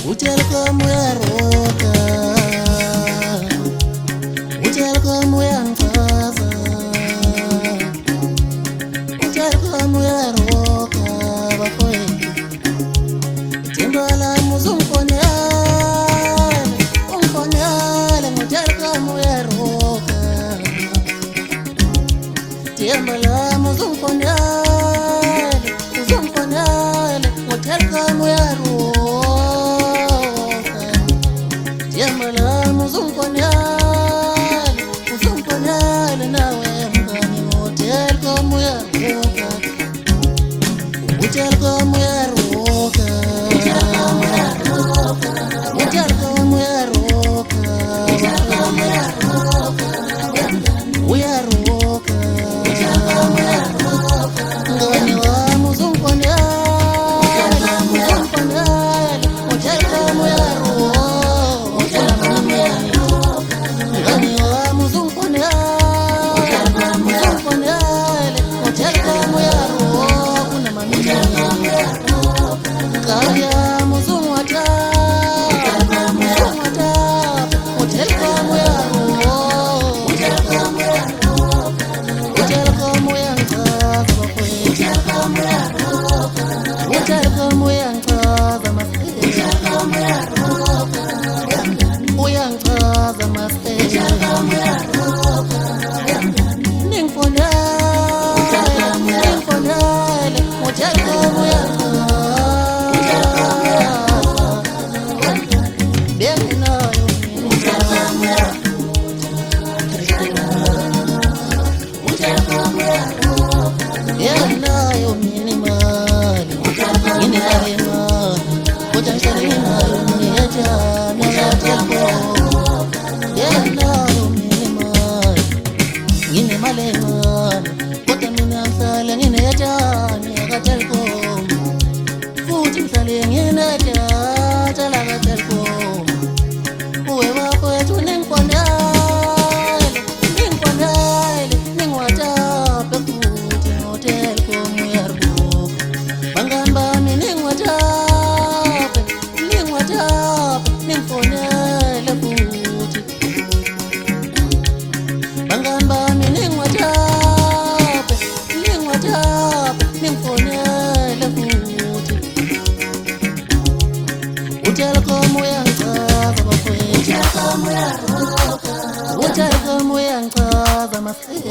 Utelkom uyaroka, utelkom uyangichaza, utelkom uyaroka bafowethu. Ithemba lami uzungifonyele, ungifonyele ngotelkom uyaroka. Ithemba lami uzungifonyele, uzungifonyele ngotelkom uyaroka. Yamalam uzungifonyele, uzungifonyele nawe mngani ngotelkom uyaroka. Utelkom uyaroka, utelkom uyaroka, uyaroka. Mngani wami uzungifonyele, uzungifonyele ngotelkom uyaroka. Utelkom uyangichaza bafowethu, utelkom uyangichaza mafethu,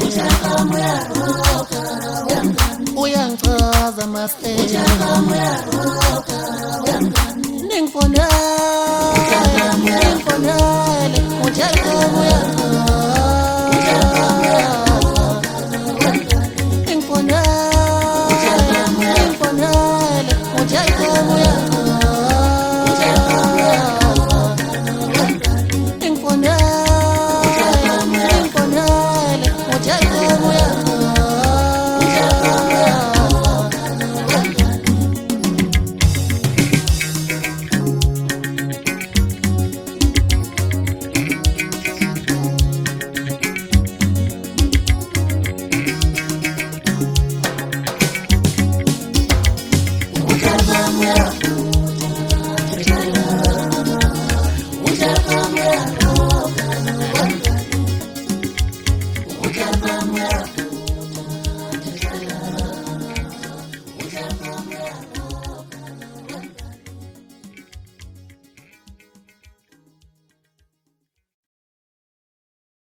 uyangichaza mafethu.